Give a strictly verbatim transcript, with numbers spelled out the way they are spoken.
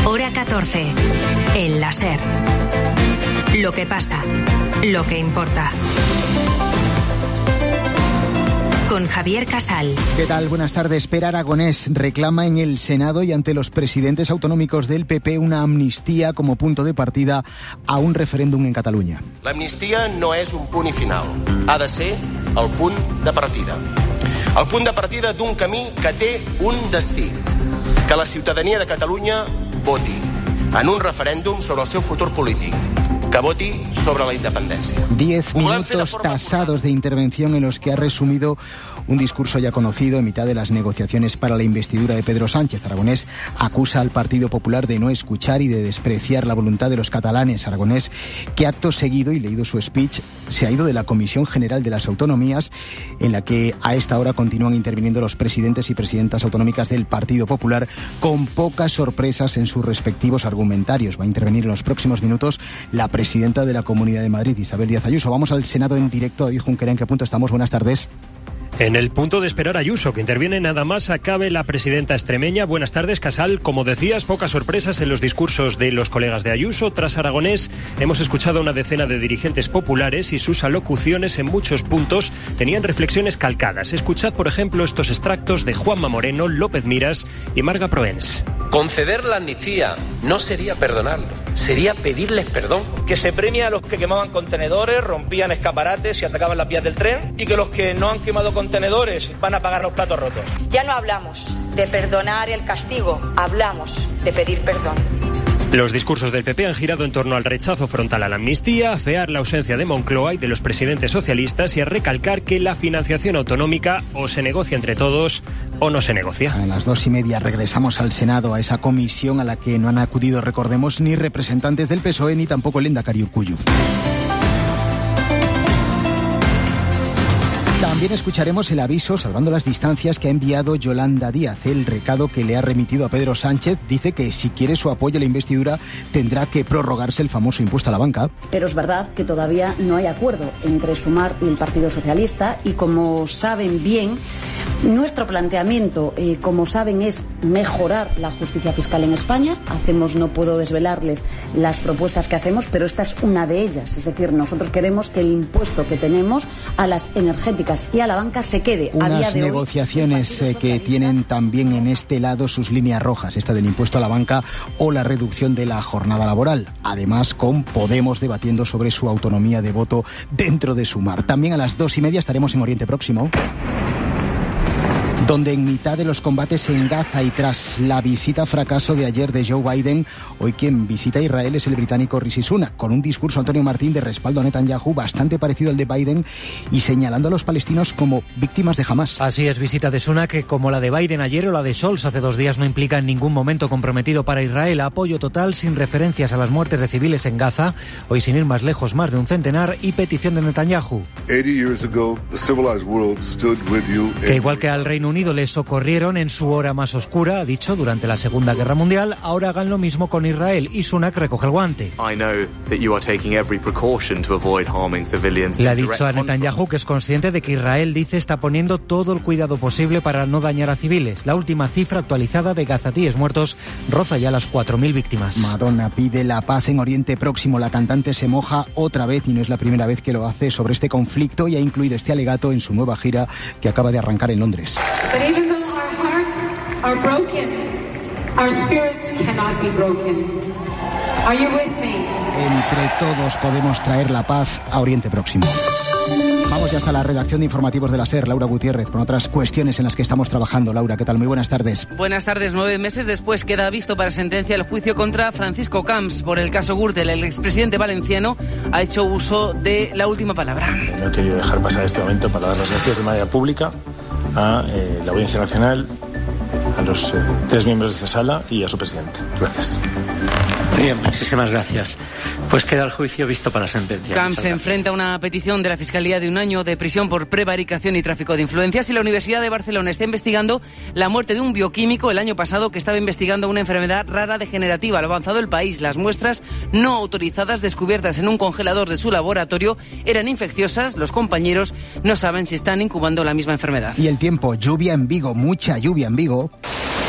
Hora catorce. El La Ser. Lo que pasa, lo que importa. Con Javier Casal. ¿Qué tal? Buenas tardes. Per Aragonés reclama en el Senado y ante los presidentes autonómicos del P P una amnistía como punto de partida a un referéndum en Cataluña. La amnistia no és un punt i final. Ha de ser el punt de partida. El punt de partida d'un camí que té un destí. Que la ciutadania de Catalunya voti en un referèndum sobre el seu futur polític. Que voti sobre la independencia. Diez minutos tasados de intervención en los que ha resumido un discurso ya conocido en mitad de las negociaciones para la investidura de Pedro Sánchez. Aragonés acusa al Partido Popular de no escuchar y de despreciar la voluntad de los catalanes. Aragonés, que acto seguido, y leído su speech, se ha ido de la Comisión General de las Autonomías, en la que a esta hora continúan interviniendo los presidentes y presidentas autonómicas del Partido Popular, con pocas sorpresas en sus respectivos argumentarios. Va a intervenir en los próximos minutos la presidenta de la Comunidad de Madrid, Isabel Díaz Ayuso. Vamos al Senado en directo. David Junquera, ¿en qué punto estamos? Buenas tardes. En el punto de esperar a Ayuso, que interviene nada más acabe la presidenta extremeña. Buenas tardes, Casal. Como decías, pocas sorpresas en los discursos de los colegas de Ayuso. Tras Aragonés, hemos escuchado a una decena de dirigentes populares y sus alocuciones en muchos puntos tenían reflexiones calcadas. Escuchad, por ejemplo, estos extractos de Juanma Moreno, López Miras y Marga Proens. Conceder la amnistía no sería perdonarlo, sería pedirles perdón. Que se premia a los que quemaban contenedores, rompían escaparates y atacaban las vías del tren, y que los que no han quemado contenedores van a pagar los platos rotos. Ya no hablamos de perdonar el castigo, hablamos de pedir perdón. Los discursos del P P han girado en torno al rechazo frontal a la amnistía, a afear la ausencia de Moncloa y de los presidentes socialistas y a recalcar que la financiación autonómica o se negocia entre todos o no se negocia. A las dos y media regresamos al Senado, a esa comisión a la que no han acudido, recordemos, ni representantes del P S O E ni tampoco el lehendakari Urkullu. También escucharemos el aviso, salvando las distancias, que ha enviado Yolanda Díaz. El recado que le ha remitido a Pedro Sánchez dice que si quiere su apoyo a la investidura tendrá que prorrogarse el famoso impuesto a la banca. Pero es verdad que todavía no hay acuerdo entre Sumar y el Partido Socialista y, como saben bien, nuestro planteamiento, eh, como saben, es mejorar la justicia fiscal en España. Hacemos, no puedo desvelarles las propuestas que hacemos, pero esta es una de ellas. Es decir, nosotros queremos que el impuesto que tenemos a las energéticas y a la banca se quede. Unas a día de negociaciones hoy, eh, que tienen también en este lado sus líneas rojas, esta del impuesto a la banca o la reducción de la jornada laboral. Además, con Podemos debatiendo sobre su autonomía de voto dentro de Sumar. También a las dos y media estaremos en Oriente Próximo, donde en mitad de los combates en Gaza y tras la visita fracaso de ayer de Joe Biden, hoy quien visita Israel es el británico Rishi Sunak, con un discurso, Antonio Martín, de respaldo a Netanyahu bastante parecido al de Biden y señalando a los palestinos como víctimas de Hamás. Así es, visita de Sunak que, como la de Biden ayer o la de Scholz hace dos días, no implica en ningún momento comprometido para Israel. Apoyo total, sin referencias a las muertes de civiles en Gaza, hoy sin ir más lejos, más de un centenar, y petición de Netanyahu. Que igual que al Reino Unido les socorrieron en su hora más oscura, ha dicho, durante la Segunda Guerra Mundial, ahora hagan lo mismo con Israel, y Sunak recoge el guante. Le ha dicho a Netanyahu que es consciente de que Israel, dice, está poniendo todo el cuidado posible para no dañar a civiles. La última cifra actualizada de gazatíes muertos roza ya las cuatro mil víctimas. Madonna pide la paz en Oriente Próximo. La cantante se moja otra vez, y no es la primera vez que lo hace, sobre este conflicto, y ha incluido este alegato en su nueva gira que acaba de arrancar en Londres. Even though our hearts are broken, our spirits cannot be broken. Are you with me? Entre todos podemos traer la paz a Oriente Próximo. Vamos ya hasta la redacción de informativos de la SER, Laura Gutiérrez, con otras cuestiones en las que estamos trabajando. Laura, ¿qué tal? Muy buenas tardes. Buenas tardes. Nueve meses después queda visto para sentencia el juicio contra Francisco Camps por el caso Gürtel. El expresidente valenciano ha hecho uso de la última palabra. No he querido dejar pasar este momento para dar las gracias de manera pública a eh, la Audiencia Nacional, a los eh, tres miembros de esta sala y a su presidente. Gracias. Bien, muchísimas gracias. Pues queda el juicio visto para la sentencia. Camps se enfrenta a una petición de la Fiscalía de un año de prisión por prevaricación y tráfico de influencias, y la Universidad de Barcelona está investigando la muerte de un bioquímico el año pasado que estaba investigando una enfermedad rara degenerativa. Lo ha avanzado El País. Las muestras no autorizadas descubiertas en un congelador de su laboratorio eran infecciosas. Los compañeros no saben si están incubando la misma enfermedad. Y el tiempo, lluvia en Vigo, mucha lluvia en Vigo.